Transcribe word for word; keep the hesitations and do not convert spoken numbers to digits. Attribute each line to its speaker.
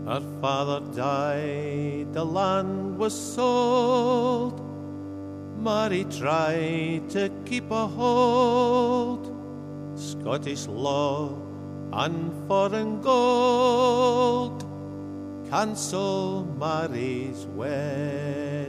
Speaker 1: Her father died, the land was sold. Mary tried to keep a hold. Scottish law and foreign gold cancel Mary's wedding.